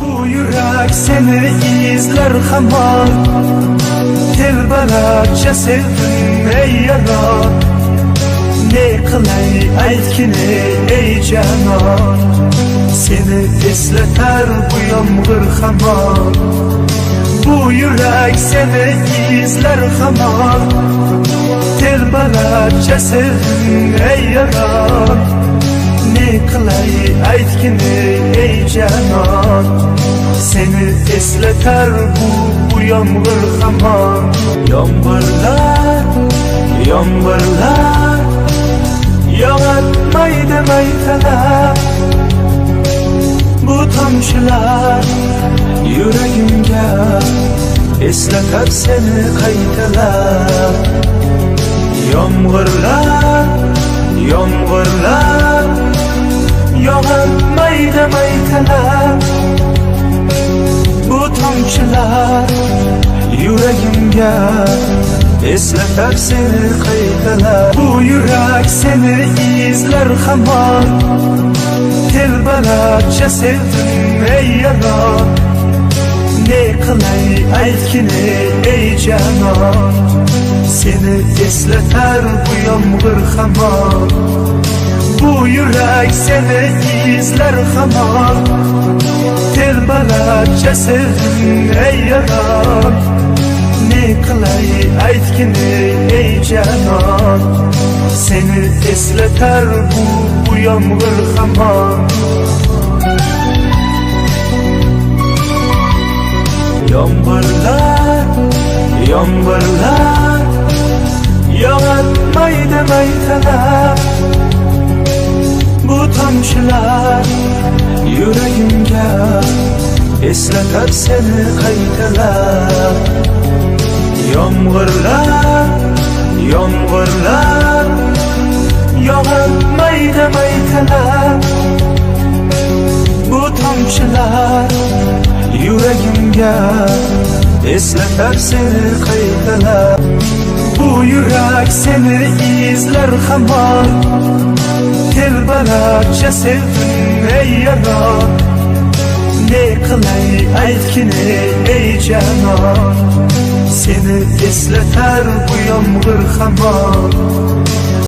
Bu yürek seni izler hamar, telbalarca sevdim ey yarar. Ne kılay aytkini ey canan, seni esleter bu yağmur hamar. Bu yürek seni izler hamar, telbalarca sevdim ey yarar. Ne kılay aytkini ey canan, seni esleter bu yağmur hamar. Yağmurlar, yağmurlar yağatmaydı maytalar. Bu tomchilar yüreğimge esleter seni qaytalar. Yağmurlar, yağmurlar yağatmaydı maytalar. Bu tomchilar yüreğimge esleter seni qaytalar. Bu yürek seni izler hamar, telbalarca sevdim ey yarar. Ne kılay aytkini ey canan, seni esleter bu yağmur hamar. Bu yürek seni izler hamar, telbalarca sevdim ey yarar. Ne kılay aytkini ey canan, seni esleter bu yağmur hamar. Yağmurlar, yağmurlar yağatmaydı maytalar. Bu tomchilar yüreğimge esleter seni qaytalar. Yağmurlar, yağmurlar yağatmaydı maytalar. Bu tomchilar yüreğimge esleter seni qaytalar. Bu yürek seni izler hamar, telbalarca sevdim ey yarar. Ne kılay aytkini ey canan, seni esleter bu yağmur hamar.